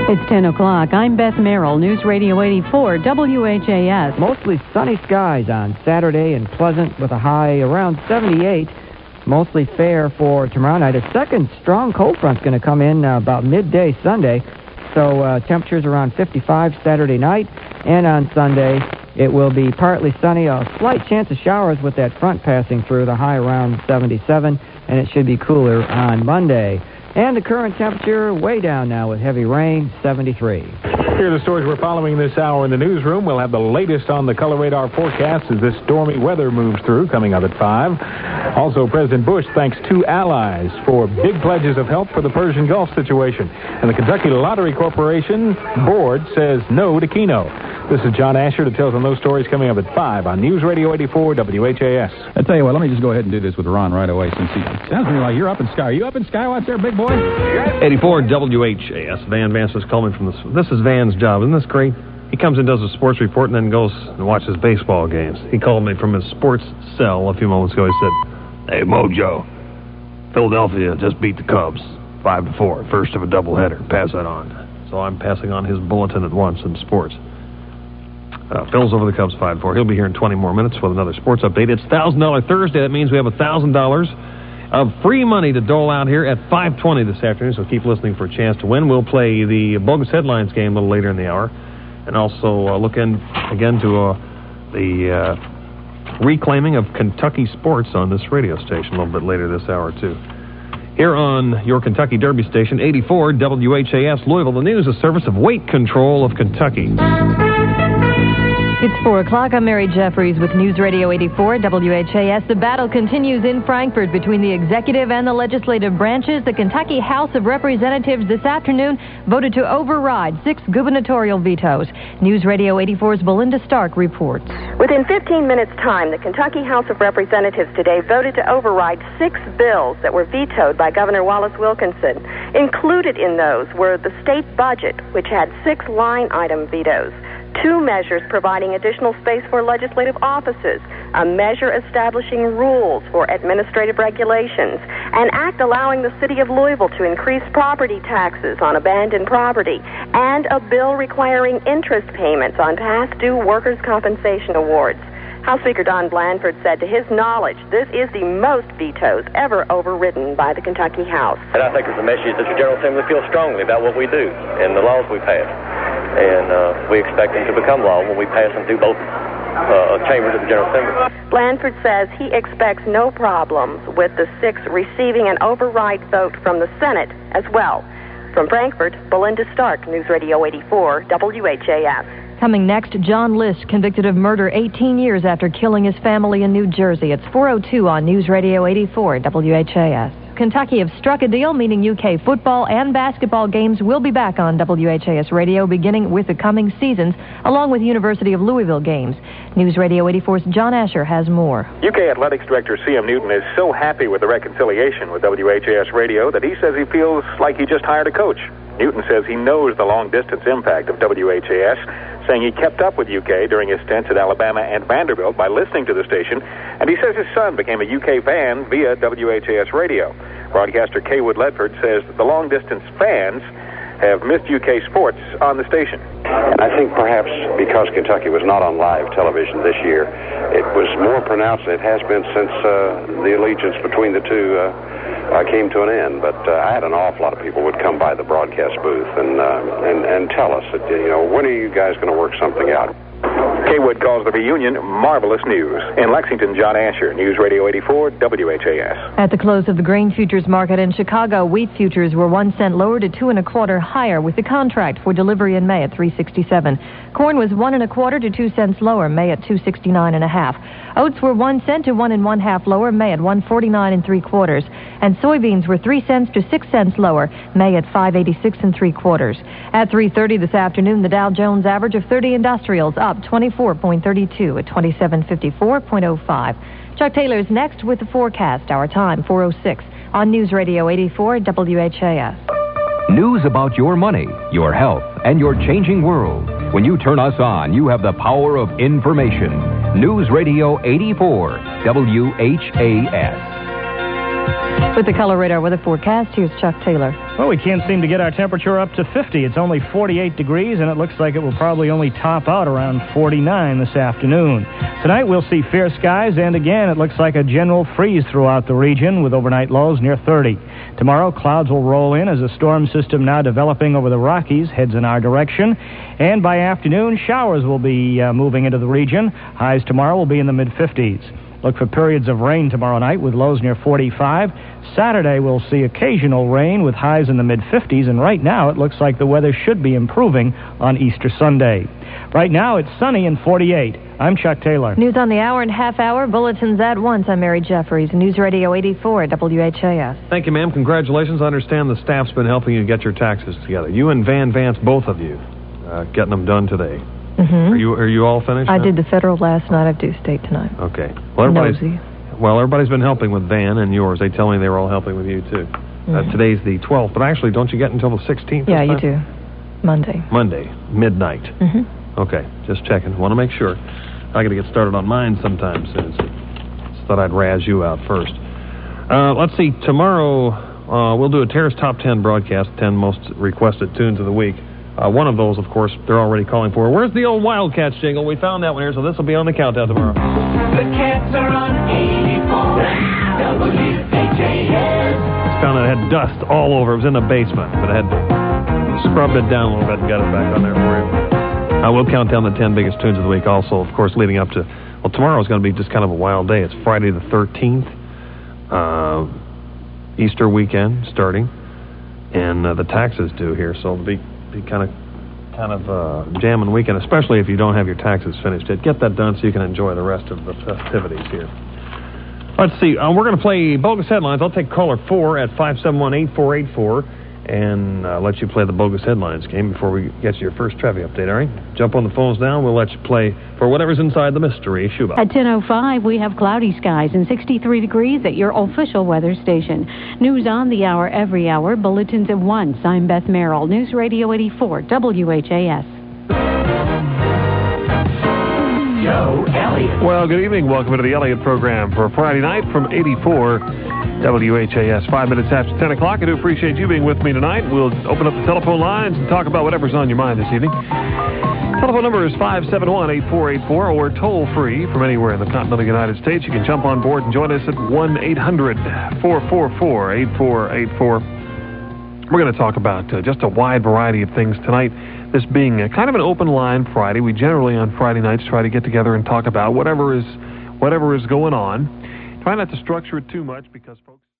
It's 10 o'clock. I'm Beth Merrill, News Radio 84, WHAS. Mostly sunny skies on Saturday and pleasant with a high around 78. Mostly fair for tomorrow night. A second strong cold front's going to come in about midday Sunday. So temperatures around 55 Saturday night. And on Sunday, it will be partly sunny. A slight chance of showers with that front passing through, the high around 77. And it should be cooler on Monday. And the current temperature way down now with heavy rain, 73. Here are the stories we're following this hour in the newsroom. We'll have the latest on the color radar forecast as this stormy weather moves through, coming up at 5. Also, President Bush thanks 2 allies for big pledges of help for the Persian Gulf situation. And the Kentucky Lottery Corporation board says no to Keno. This is John Asher to tell us on those stories coming up at 5 on News Radio 84 WHAS. I tell you what, let me just go ahead and do this with Ron right away, since he sounds to me like you're up in Sky. Are you up in Skywatch there, big boy? 84 WHAS. Van Vance was calling from this is Van's job. Isn't this great? He comes and does a sports report and then goes and watches baseball games. He called me from his sports cell a few moments ago. He said, "Hey, Mojo, Philadelphia just beat the Cubs 5-4. First of a doubleheader. Pass that on." So I'm passing on his bulletin at once in sports. Phil's over the Cubs 5-4. He'll be here in 20 more minutes with another sports update. It's $1,000 Thursday. That means we have $1,000 of free money to dole out here at 5:20 this afternoon, so keep listening for a chance to win. We'll play the Bogus Headlines game a little later in the hour, and also look in again to the reclaiming of Kentucky sports on this radio station a little bit later this hour, too. Here on your Kentucky Derby station, 84 WHAS Louisville, the news, a service of Weight Control of Kentucky. It's 4 o'clock. I'm Mary Jeffries with News Radio 84 WHAS. The battle continues in Frankfort between the executive and the legislative branches. The Kentucky House of Representatives this afternoon voted to override 6 gubernatorial vetoes. News Radio 84's Belinda Stark reports. Within 15 minutes' time, the Kentucky House of Representatives today voted to override 6 bills that were vetoed by Governor Wallace Wilkinson. Included in those were the state budget, which had 6 line-item vetoes, 2 measures providing additional space for legislative offices, a measure establishing rules for administrative regulations, an act allowing the city of Louisville to increase property taxes on abandoned property, and a bill requiring interest payments on past due workers' compensation awards. House Speaker Don Blanford said to his knowledge, this is the most vetoes ever overridden by the Kentucky House. And I think it's a message that the General Assembly feels strongly about what we do and the laws we pass. And we expect them to become law when we pass them through both chambers of the General Assembly. Blanford says he expects no problems with the 6 receiving an override vote from the Senate as well. From Frankfort, Belinda Stark, News Radio 84, WHAS. Coming next, John List convicted of murder 18 years after killing his family in New Jersey. It's 4:02 on News Radio 84, WHAS. Kentucky have struck a deal, meaning UK football and basketball games will be back on WHAS radio beginning with the coming seasons, along with University of Louisville games. News Radio 84's John Asher has more. UK Athletics Director C.M. Newton is so happy with the reconciliation with WHAS radio that he says he feels like he just hired a coach. Newton says he knows the long-distance impact of WHAS, saying he kept up with UK during his stints at Alabama and Vanderbilt by listening to the station, and he says his son became a UK fan via WHAS radio. Broadcaster Kaywood Ledford says that the long-distance fans have missed UK sports on the station. And I think perhaps because Kentucky was not on live television this year, it was more pronounced than it has been since the allegiance between the two came to an end. But I had an awful lot of people would come by the broadcast booth and tell us that, when are you guys going to work something out? Kaywood calls the reunion marvelous news. In Lexington, John Asher, News Radio 84, WHAS. At the close of the grain futures market in Chicago, wheat futures were 1 cent lower to 2 1/4 higher, with the contract for delivery in May at 3.67. Corn was 1 1/4 to 2 cents lower, May at 2.69 1/2. Oats were 1 cent to 1 1/2 lower, May at 1.49 3/4. And soybeans were 3 cents to 6 cents lower, May at 5.86 3/4. At 3:30 this afternoon, the Dow Jones average of 30 industrials up 24.32 at 2754.05. Chuck Taylor's next with the forecast. Our time, 4:06 on News Radio 84 WHAS. News about your money, your health, and your changing world. When you turn us on, you have the power of information. News Radio 84 WHAS. With the color radar weather forecast, here's Chuck Taylor. Well, we can't seem to get our temperature up to 50. It's only 48 degrees, and it looks like it will probably only top out around 49 this afternoon. Tonight, we'll see fair skies, and again, it looks like a general freeze throughout the region with overnight lows near 30. Tomorrow, clouds will roll in as a storm system now developing over the Rockies heads in our direction. And by afternoon, showers will be moving into the region. Highs tomorrow will be in the mid-50s. Look for periods of rain tomorrow night with lows near 45. Saturday, we'll see occasional rain with highs in the mid-50s, and right now it looks like the weather should be improving on Easter Sunday. Right now, it's sunny and 48. I'm Chuck Taylor. News on the hour and half hour. Bulletins at once. I'm Mary Jeffries. News Radio 84 WHAS. Thank you, ma'am. Congratulations. I understand the staff's been helping you get your taxes together. You and Van Vance, both of you, getting them done today. Mm-hmm. Are you all finished? I did the federal last night. I do state tonight. Okay. Well, everybody's been helping with Van and yours. They tell me they were all helping with you too. Mm-hmm. Today's the 12th, but actually, don't you get until the 16th? Yeah, you do. Monday, midnight. Mm-hmm. Okay, just checking. Want to make sure. I got to get started on mine sometime soon. So thought I'd razz you out first. Let's see. Tomorrow we'll do a Terrace Top 10 broadcast, 10 most requested tunes of the week. One of those, of course, they're already calling for. Where's the old Wildcats jingle? We found that one here, so this will be on the countdown tomorrow. The Cats are on 84 WHAS. It's found it had dust all over. It was in the basement, but I had scrubbed it down a little bit and got it back on there for you. I will count down the 10 biggest tunes of the week. Also, of course, leading up to, well, tomorrow is going to be just kind of a wild day. It's Friday the 13th, Easter weekend starting, and the taxes due here, so it'll be kind of jamming weekend, especially if you don't have your taxes finished yet. Get that done so you can enjoy the rest of the festivities here. Let's see. We're going to play Bogus Headlines. I'll take caller 4 at 571-8484 and let you play the Bogus Headlines game before we get to your first trivia update, all right? Jump on the phones now. We'll let you play for whatever's inside the mystery shoebox. At 10:05, we have cloudy skies and 63 degrees at your official weather station. News on the hour, every hour. Bulletins at once. I'm Beth Merrill. News Radio 84 WHAS. Joe Elliott. Well, good evening. Welcome to the Elliott program for Friday night from 84 WHAS. 5 minutes after 10 o'clock. I do appreciate you being with me tonight. We'll open up the telephone lines and talk about whatever's on your mind this evening. Telephone number is 571-8484 or toll-free from anywhere in the continental United States. You can jump on board and join us at 1-800-444-8484. We're going to talk about just a wide variety of things tonight. This being kind of an open line Friday. We generally on Friday nights try to get together and talk about whatever is going on. Try not to structure it too much because folks...